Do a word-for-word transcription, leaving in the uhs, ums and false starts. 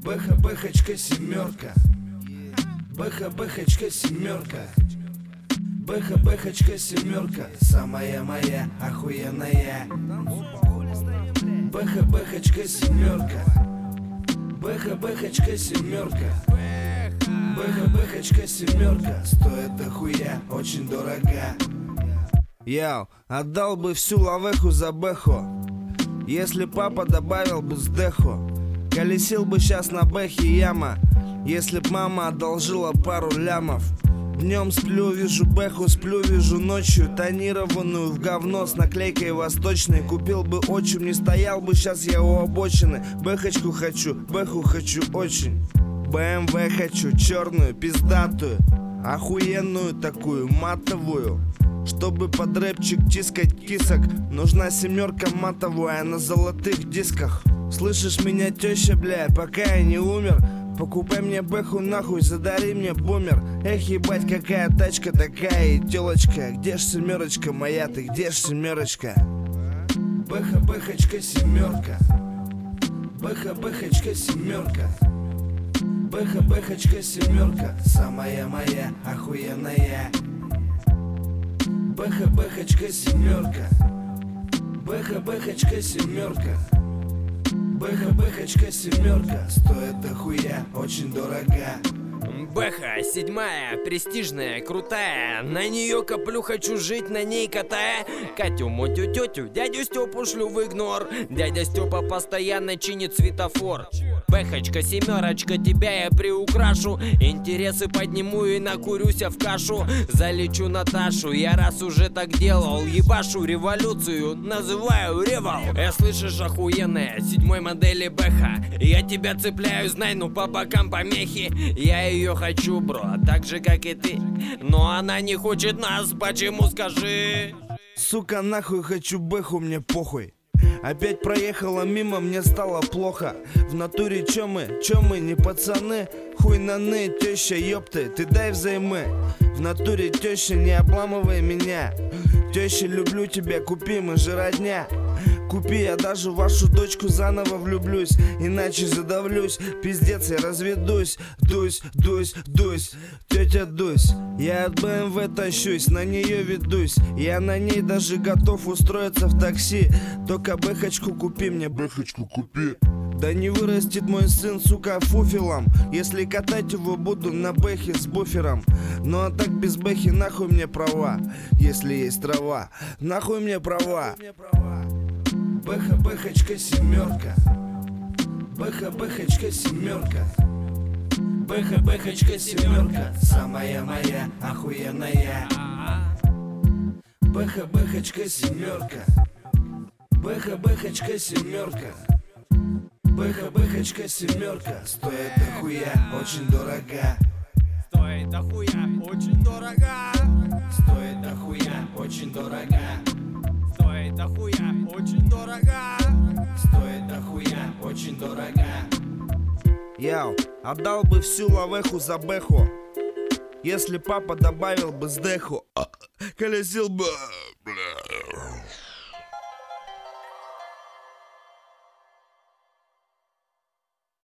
Бэха-бэхочка семерка. Бэха-бэхочка семерка. Бэха-бэхочка семерка. Самая моя охуенная. Бэха-бэхочка семерка. Бэха-бэхочка семерка. Бэха-бэхочка семерка. Стоит дохуя, очень дорога. Яу, отдал бы всю лавеху за бэху, если папа добавил бы сдеху. Колесил бы сейчас на бэхе яма, если б мама одолжила пару лямов. Днем сплю, вижу бэху, сплю, вижу ночью тонированную в говно с наклейкой восточной. Купил бы отчим, не стоял бы сейчас я у обочины. Бэхочку хочу, бэху хочу очень. бэ эм вэ хочу, черную, пиздатую, охуенную такую, матовую. Чтобы под рэпчик тискать кисок, нужна семерка матовая на золотых дисках. Слышишь меня, теща, бля, пока я не умер, покупай мне бэху нахуй, задари мне бумер. Эх, ебать, какая тачка такая и телочка. Где ж семерочка моя, ты где ж семерочка? Бэха-бэхочка семерка. Бэха-бэхочка семерка. Бэха-бэхочка семерка. Самая моя охуенная. Бэха-бэхочка семерка. Бэха-бэхочка семерка. Бэха-бэхочка семерка. Стоит дохуя, очень дорога. Бэха седьмая, престижная, крутая. На нее коплю, хочу жить, на ней катая. Катю, мотю, тетю, дядю Степу шлю в игнор. Дядя Степа постоянно чинит светофор. Бэхочка семерочка, тебя я приукрашу. Интересы подниму и накурюся в кашу. Залечу Наташу, я раз уже так делал. Ебашу революцию, называю ревал. Я слышишь, охуенная, седьмой модели бэха. Я тебя цепляю, знай, ну по бокам помехи. Я ее хочу, бро, так же как и ты. Но она не хочет нас, почему, скажи? Сука, нахуй хочу бэху, мне похуй. Опять проехала мимо, мне стало плохо. В натуре чё мы, чё мы, не пацаны? Хуй наны, теща, ёпты, ты дай взаймы. В натуре теща, не обламывай меня. Теща, люблю тебя, купи, мы же родня. Купи, я даже в вашу дочку заново влюблюсь. Иначе задавлюсь, пиздец, я разведусь. Дусь, дусь, дусь, тетя Дусь. Я от бэ эм вэ тащусь, на нее ведусь. Я на ней даже готов устроиться в такси. Только бэхочку купи мне, бэхочку купи. Да не вырастет мой сын, сука, фуфелом, если катать его буду на бэхе с буфером. Ну а так без бэхи нахуй мне права, если есть трава. Нахуй мне права. Бэха-бэхочка семерка. Бэха-бэхочка семерка. Бэха-бэхочка семерка. Самая моя охуенная. Бэха-бэхочка семерка. Бэха-бэхочка семерка. Бэха-бэхочка семерка. Стоит дохуя, очень дорога. Стоит дохуя, очень дорога. Стоит дохуя, очень дорога. Стоит дохуя, очень дорога. Стоит дохуя, очень дорога. Яу, отдал бы всю лавеху за бэху, если папа добавил бы сдеху. Колесил бы